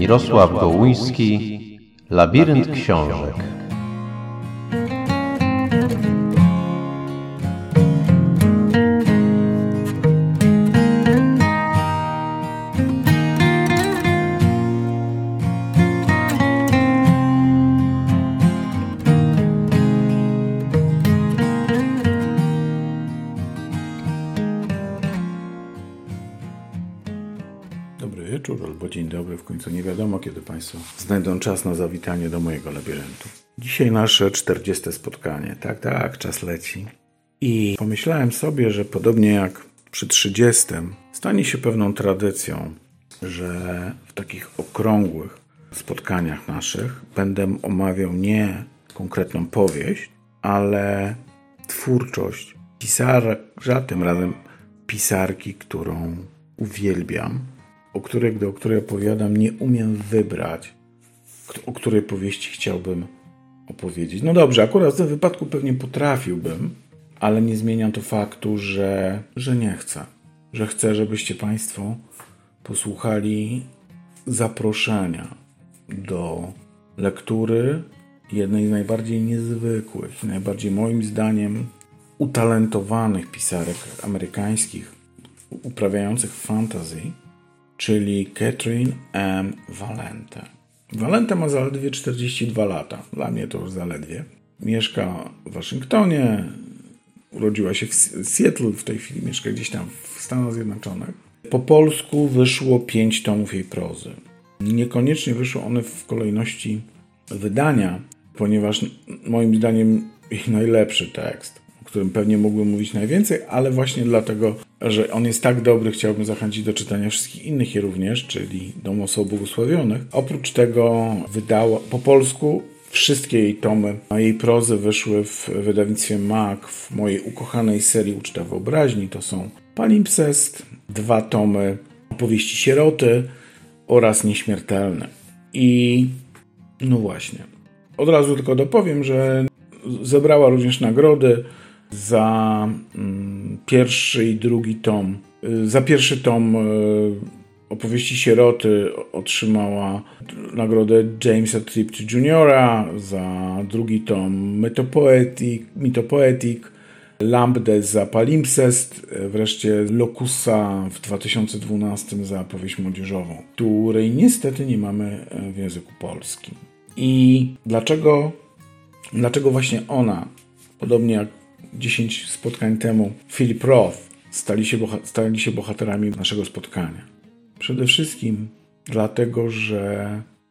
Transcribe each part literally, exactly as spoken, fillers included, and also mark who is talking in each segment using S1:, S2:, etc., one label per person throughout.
S1: Mirosław Gołuński, Labirynt książek.
S2: Dobry wieczór albo dzień dobry, w końcu nie wiadomo, kiedy Państwo znajdą czas na zawitanie do mojego labiryntu. Dzisiaj nasze czterdzieste spotkanie. Tak, tak, czas leci. I pomyślałem sobie, że podobnie jak przy trzydziestym stanie się pewną tradycją, że w takich okrągłych spotkaniach naszych będę omawiał nie konkretną powieść, ale twórczość pisarza, tym razem pisarki, którą uwielbiam, o której, do której opowiadam, nie umiem wybrać, o której powieści chciałbym opowiedzieć. No dobrze, akurat w tym wypadku pewnie potrafiłbym, ale nie zmienia to faktu, że, że nie chcę. Że chcę, żebyście Państwo posłuchali zaproszenia do lektury jednej z najbardziej niezwykłych i najbardziej moim zdaniem utalentowanych pisarek amerykańskich uprawiających fantasy, czyli Katherine M. Valente. Valente ma zaledwie czterdzieści dwa lata. Dla mnie to już zaledwie. Mieszka w Waszyngtonie. Urodziła się w Seattle. W tej chwili mieszka gdzieś tam w Stanach Zjednoczonych. Po polsku wyszło pięć tomów jej prozy. Niekoniecznie wyszły one w kolejności wydania, ponieważ moim zdaniem ich najlepszy tekst, o którym pewnie mógłbym mówić najwięcej, ale właśnie dlatego, że on jest tak dobry, chciałbym zachęcić do czytania wszystkich innych je również, czyli Dom Osob Błogosławionych. Oprócz tego wydała po polsku wszystkie jej tomy, a jej prozy wyszły w wydawnictwie M A K w mojej ukochanej serii Uczta Wyobraźni. To są Palimpsest, dwa tomy Opowieści Sieroty oraz Nieśmiertelne. I no właśnie, od razu tylko dopowiem, że zebrała również nagrody za mm, pierwszy i drugi tom. Za pierwszy tom y, Opowieści Sieroty otrzymała nagrodę Jamesa Tripty juniora, za drugi tom Mythopoetic, Mythopoetic, Lambda za Palimpsest, wreszcie Locusa w dwa tysiące dwunastym za powieść młodzieżową, której niestety nie mamy w języku polskim. I dlaczego, dlaczego właśnie ona, podobnie jak dziesięć spotkań temu Philip Roth, stali się, boha- stali się bohaterami naszego spotkania? Przede wszystkim dlatego, że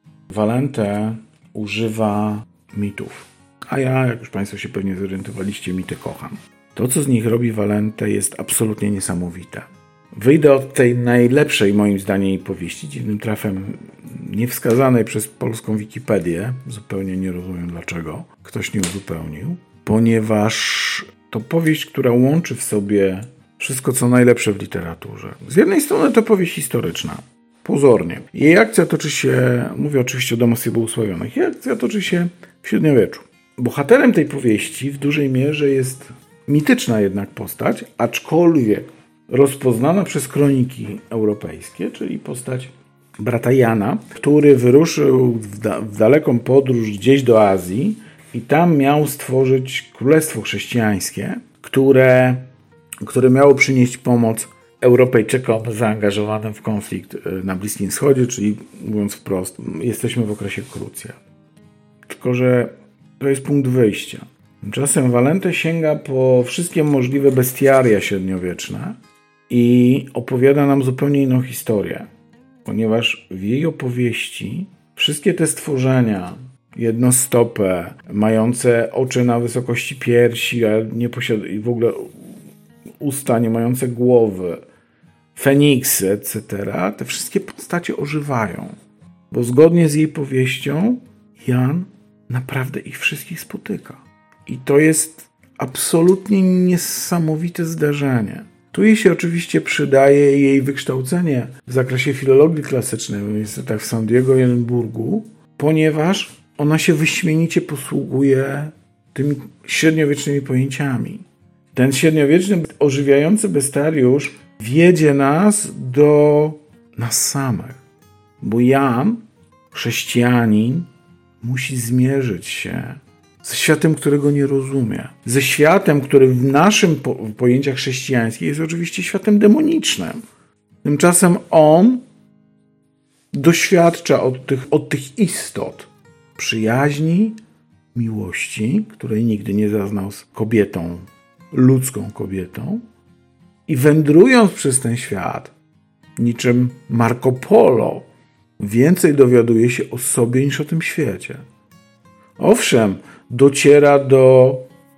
S2: Valente używa mitów. A ja, jak już Państwo się pewnie zorientowaliście, mity kocham. To, co z nich robi Valente, jest absolutnie niesamowite. Wyjdę od tej najlepszej, moim zdaniem, jej powieści, dziwnym trafem niewskazanej przez polską Wikipedię. Zupełnie nie rozumiem, dlaczego ktoś nie uzupełnił. Ponieważ to powieść, która łączy w sobie wszystko, co najlepsze w literaturze. Z jednej strony to powieść historyczna. Pozornie. Jej akcja toczy się, mówię oczywiście o Domu Osob Błogosławionych, jej akcja toczy się w średniowieczu. Bohaterem tej powieści w dużej mierze jest mityczna jednak postać, aczkolwiek rozpoznana przez kroniki europejskie, czyli postać brata Jana, który wyruszył w, da- w daleką podróż gdzieś do Azji i tam miał stworzyć królestwo chrześcijańskie, które, które miało przynieść pomoc Europejczykom zaangażowanym w konflikt na Bliskim Wschodzie, czyli mówiąc wprost, jesteśmy w okresie krucjat. Tylko że to jest punkt wyjścia. Tymczasem Valente sięga po wszystkie możliwe bestiaria średniowieczne i opowiada nam zupełnie inną historię. Ponieważ w jej opowieści wszystkie te stworzenia jednostope, mające oczy na wysokości piersi, a nie posiada- i w ogóle usta nie mające głowy, feniksy, et cetera, te wszystkie postacie ożywają. Bo zgodnie z jej powieścią Jan naprawdę ich wszystkich spotyka. I to jest absolutnie niesamowite zdarzenie. Tu jej się oczywiście przydaje jej wykształcenie w zakresie filologii klasycznej w uniwersytetach w San Diego i Edynburgu, ponieważ ona się wyśmienicie posługuje tymi średniowiecznymi pojęciami. Ten średniowieczny, ożywiający bestiariusz wiedzie nas do nas samych. Bo Jan chrześcijanin musi zmierzyć się ze światem, którego nie rozumie. Ze światem, który w naszym po- w pojęciach chrześcijańskich jest oczywiście światem demonicznym. Tymczasem on doświadcza od tych, od tych istot przyjaźni, miłości, której nigdy nie zaznał z kobietą, ludzką kobietą, i wędrując przez ten świat, niczym Marco Polo, więcej dowiaduje się o sobie niż o tym świecie. Owszem, dociera do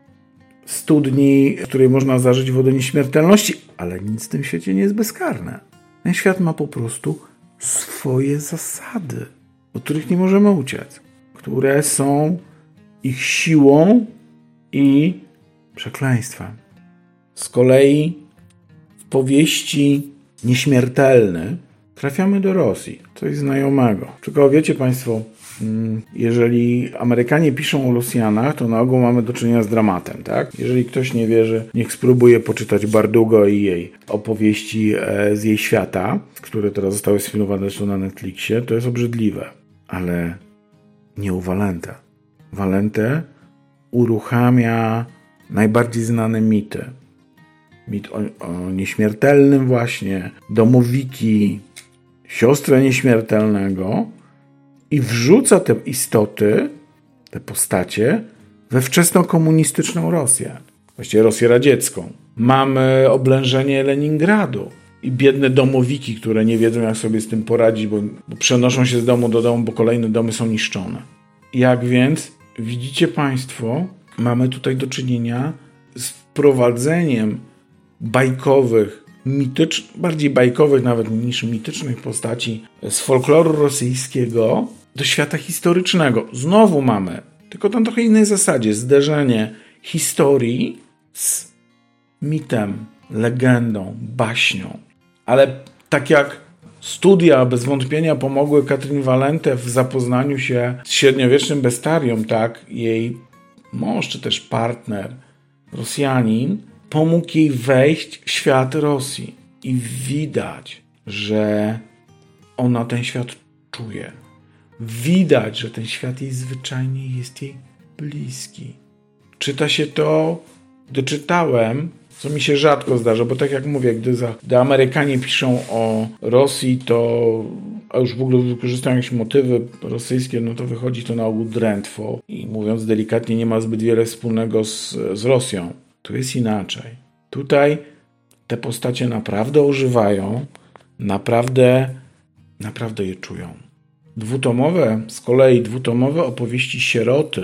S2: studni, w której można zażyć wodę nieśmiertelności, ale nic w tym świecie nie jest bezkarne. Ten świat ma po prostu swoje zasady, od których nie możemy uciec, które są ich siłą i przekleństwem. Z kolei w powieści Nieśmiertelny trafiamy do Rosji, coś znajomego. Tylko wiecie Państwo, jeżeli Amerykanie piszą o Rosjanach, to na ogół mamy do czynienia z dramatem, tak? Jeżeli ktoś nie wierzy, niech spróbuje poczytać Bardugo i jej opowieści z jej świata, które teraz zostały sfilmowane zresztą na Netflixie, to jest obrzydliwe. Ale nie u Valente. Valente uruchamia najbardziej znane mity. Mit o, o nieśmiertelnym właśnie, domowiki, siostrę nieśmiertelnego i wrzuca te istoty, te postacie we wczesnokomunistyczną Rosję. Właściwie Rosję radziecką. Mamy oblężenie Leningradu i biedne domowiki, które nie wiedzą, jak sobie z tym poradzić, bo, bo przenoszą się z domu do domu, bo kolejne domy są niszczone. Jak więc widzicie Państwo, mamy tutaj do czynienia z wprowadzeniem bajkowych, mitycz, bardziej bajkowych nawet niż mitycznych postaci z folkloru rosyjskiego do świata historycznego. Znowu mamy, tylko na trochę innej zasadzie, zderzenie historii z mitem, legendą, baśnią. Ale tak jak studia bez wątpienia pomogły Katrin Valente w zapoznaniu się z średniowiecznym bestiarium, tak jej mąż czy też partner, Rosjanin, pomógł jej wejść w świat Rosji. I widać, że ona ten świat czuje. Widać, że ten świat jej zwyczajnie jest jej bliski. Czyta się to, gdy czytałem, co mi się rzadko zdarza, bo tak jak mówię, gdy, za, gdy Amerykanie piszą o Rosji, to a już w ogóle wykorzystają jakieś motywy rosyjskie, no to wychodzi to na ogół drętwo i mówiąc delikatnie, nie ma zbyt wiele wspólnego z, z Rosją. Tu jest inaczej. Tutaj te postacie naprawdę ożywają, naprawdę, naprawdę je czują. Dwutomowe, z kolei dwutomowe opowieści Sieroty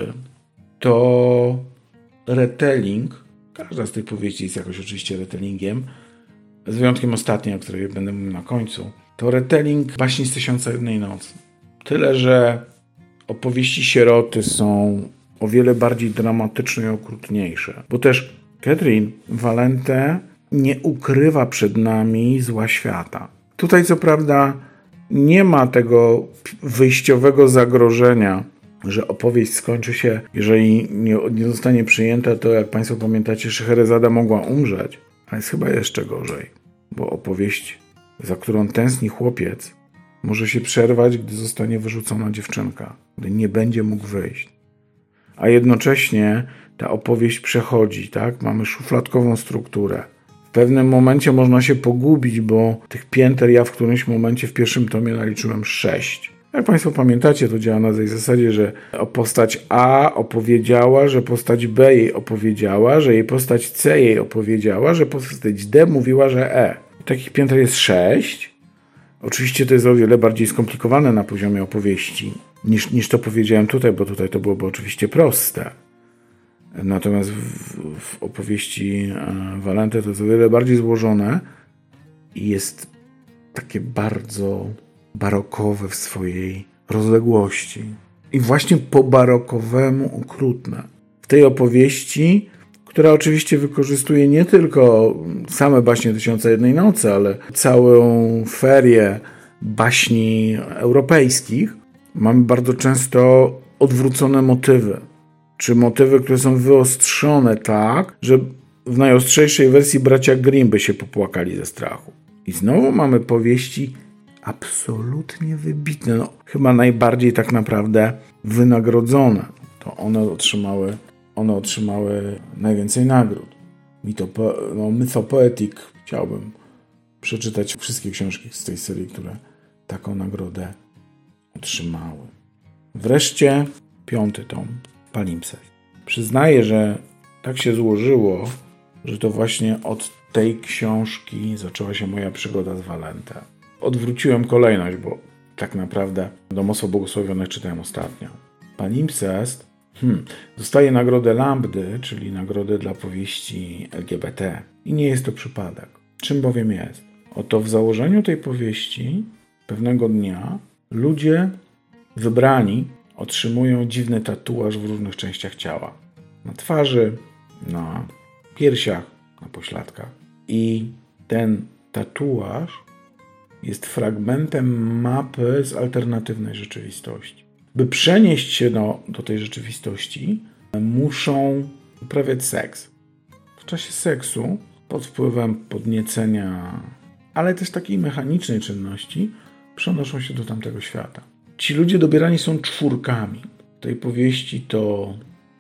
S2: to retelling. Każda z tych powieści jest jakoś oczywiście retellingiem, z wyjątkiem ostatniej, o której będę mówił na końcu. To retelling baśni z Tysiąca Jednej Nocy. Tyle, że opowieści Sieroty są o wiele bardziej dramatyczne i okrutniejsze. Bo też Katrin Valente nie ukrywa przed nami zła świata. Tutaj co prawda nie ma tego wyjściowego zagrożenia, że opowieść skończy się, jeżeli nie, nie zostanie przyjęta, to jak Państwo pamiętacie, Scheherazada mogła umrzeć. A jest chyba jeszcze gorzej, bo opowieść, za którą tęskni chłopiec, może się przerwać, gdy zostanie wyrzucona dziewczynka, gdy nie będzie mógł wyjść. A jednocześnie ta opowieść przechodzi, tak? Mamy szufladkową strukturę. W pewnym momencie można się pogubić, bo tych pięter ja w którymś momencie w pierwszym tomie naliczyłem sześć. Jak Państwo pamiętacie, to działa na tej zasadzie, że postać A opowiedziała, że postać B jej opowiedziała, że jej postać C jej opowiedziała, że postać D mówiła, że E. Takich pięter jest sześć. Oczywiście to jest o wiele bardziej skomplikowane na poziomie opowieści niż, niż to powiedziałem tutaj, bo tutaj to byłoby oczywiście proste. Natomiast w, w opowieści Valente to jest o wiele bardziej złożone i jest takie bardzo barokowe w swojej rozległości. I właśnie po barokowemu okrutne. W tej opowieści, która oczywiście wykorzystuje nie tylko same baśnie Tysiąca Jednej Nocy, ale całą ferię baśni europejskich, mamy bardzo często odwrócone motywy. Czy motywy, które są wyostrzone tak, że w najostrzejszej wersji bracia Grimm by się popłakali ze strachu. I znowu mamy powieści absolutnie wybitne. No, chyba najbardziej tak naprawdę wynagrodzone. To one otrzymały, one otrzymały najwięcej nagród. Mythopo- no, Mythopoetic chciałbym przeczytać wszystkie książki z tej serii, które taką nagrodę otrzymały. Wreszcie piąty tom, Palimpsest. Przyznaję, że tak się złożyło, że to właśnie od tej książki zaczęła się moja przygoda z Valente. Odwróciłem kolejność, bo tak naprawdę Domostwo Błogosławionych czytałem ostatnio. Palimpsest hmm, dostaje nagrodę Lambdy, czyli nagrodę dla powieści L G B T. I nie jest to przypadek. Czym bowiem jest? Oto w założeniu tej powieści pewnego dnia ludzie wybrani otrzymują dziwny tatuaż w różnych częściach ciała. Na twarzy, na piersiach, na pośladkach. I ten tatuaż jest fragmentem mapy z alternatywnej rzeczywistości. By przenieść się do, do tej rzeczywistości, muszą uprawiać seks. W czasie seksu, pod wpływem podniecenia, ale też takiej mechanicznej czynności, przenoszą się do tamtego świata. Ci ludzie dobierani są czwórkami. W tej powieści to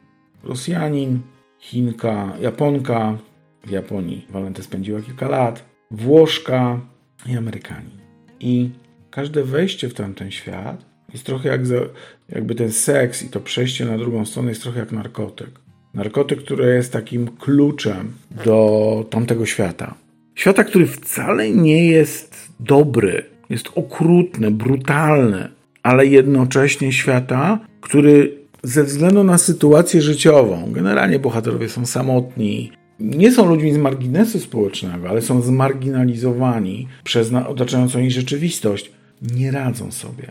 S2: Rosjanin, Chinka, Japonka, w Japonii Valente spędziła kilka lat, Włoszka i Amerykanin. I każde wejście w tamten świat jest trochę jak za, jakby ten seks i to przejście na drugą stronę jest trochę jak narkotyk. Narkotyk, który jest takim kluczem do tamtego świata. Świata, który wcale nie jest dobry, jest okrutny, brutalny, ale jednocześnie świata, który ze względu na sytuację życiową, generalnie bohaterowie są samotni, nie są ludźmi z marginesu społecznego, ale są zmarginalizowani przez otaczającą ich rzeczywistość, nie radzą sobie.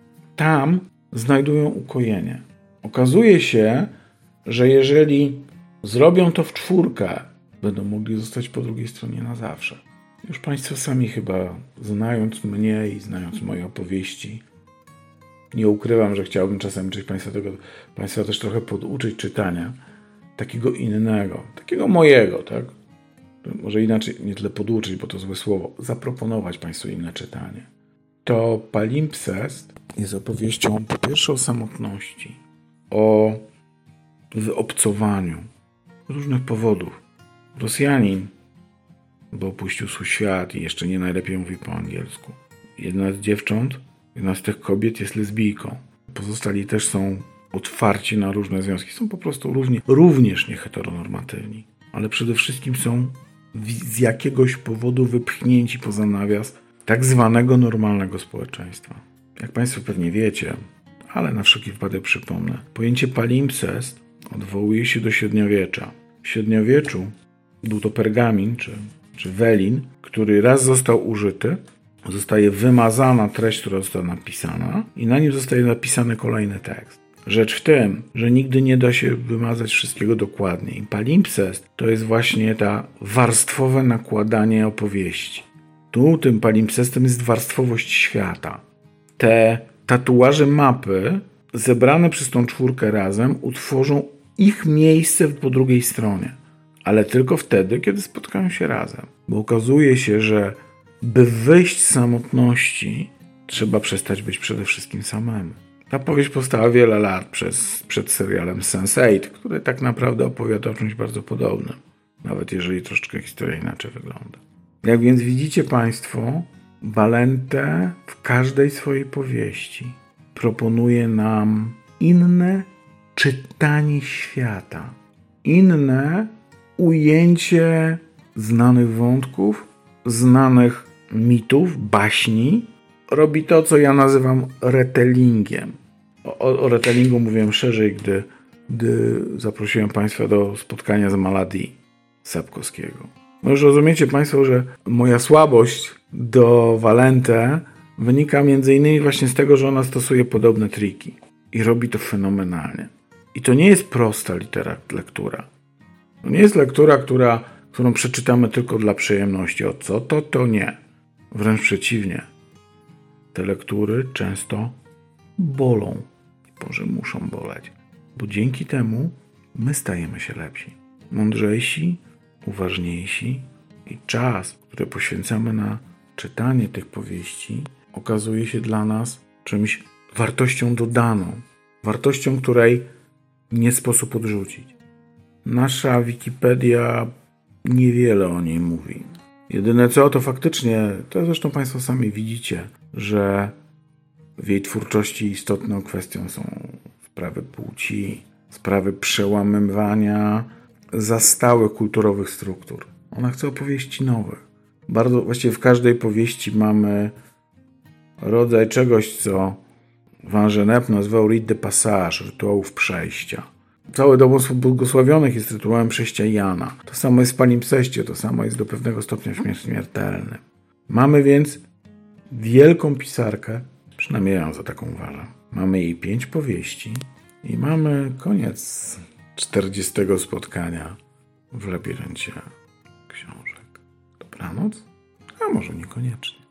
S2: Tam znajdują ukojenie. Okazuje się, że jeżeli zrobią to w czwórkę, będą mogli zostać po drugiej stronie na zawsze. Już Państwo sami chyba, znając mnie i znając moje opowieści, nie ukrywam, że chciałbym czasem część Państwa tego, Państwa też trochę poduczyć czytania takiego innego, takiego mojego, tak? Może inaczej, nie tyle poduczyć, bo to złe słowo, zaproponować Państwu inne czytanie. To Palimpsest jest opowieścią po pierwsze o samotności, o wyobcowaniu z różnych powodów. Rosjanin, bo opuścił swój świat i jeszcze nie najlepiej mówi po angielsku. Jedna z dziewcząt, jedna z tych kobiet jest lesbijką. Pozostali też są otwarci na różne związki. Są po prostu równie, również nieheteronormatywni. Ale przede wszystkim są z jakiegoś powodu wypchnięci poza nawias tak zwanego normalnego społeczeństwa. Jak Państwo pewnie wiecie, ale na wszelki wypadek przypomnę, pojęcie palimpsest odwołuje się do średniowiecza. W średniowieczu był to pergamin czy, czy welin, który raz został użyty, zostaje wymazana treść, która została napisana i na nim zostaje napisany kolejny tekst. Rzecz w tym, że nigdy nie da się wymazać wszystkiego dokładnie. I palimpsest to jest właśnie ta warstwowe nakładanie opowieści. Tu tym palimpsestem jest warstwowość świata. Te tatuaże mapy zebrane przez tą czwórkę razem utworzą ich miejsce po drugiej stronie. Ale tylko wtedy, kiedy spotkają się razem. Bo okazuje się, że by wyjść z samotności, trzeba przestać być przede wszystkim samemu. Ta powieść powstała wiele lat przez, przed serialem sense eight, który tak naprawdę opowiada o czymś bardzo podobnym. Nawet jeżeli troszeczkę historia inaczej wygląda. Jak więc widzicie Państwo, Valente w każdej swojej powieści proponuje nam inne czytanie świata. Inne ujęcie znanych wątków, znanych mitów, baśni. Robi to, co ja nazywam retellingiem. O, o retellingu mówiłem szerzej, gdy, gdy zaprosiłem Państwa do spotkania z Maladi Sapkowskiego. No już rozumiecie Państwo, że moja słabość do Valente wynika między innymi właśnie z tego, że ona stosuje podobne triki. I robi to fenomenalnie. I to nie jest prosta literat- lektura. To nie jest lektura, która, którą przeczytamy tylko dla przyjemności. O co to, to nie. Wręcz przeciwnie. Te lektury często bolą. Boże, muszą boleć. Bo dzięki temu my stajemy się lepsi. Mądrzejsi, uważniejsi i czas, który poświęcamy na czytanie tych powieści, okazuje się dla nas czymś wartością dodaną, wartością, której nie sposób odrzucić. Nasza Wikipedia niewiele o niej mówi. Jedyne co, to faktycznie, to zresztą Państwo sami widzicie, że w jej twórczości istotną kwestią są sprawy płci, sprawy przełamywania zastałych kulturowych struktur. Ona chce opowieści nowych. Bardzo, właściwie w każdej powieści mamy rodzaj czegoś, co Jean Genet nazwał rite de passage, rytuałów przejścia. Cały domostwo błogosławionych jest rytuałem przejścia Jana. To samo jest w Palimpseście, to samo jest do pewnego stopnia w śmiertelnym. Mamy więc wielką pisarkę, przynajmniej ja ją za taką uważam. Mamy jej pięć powieści i mamy koniec czterdziestego spotkania w labiryncie książek. Dobranoc? A może niekoniecznie.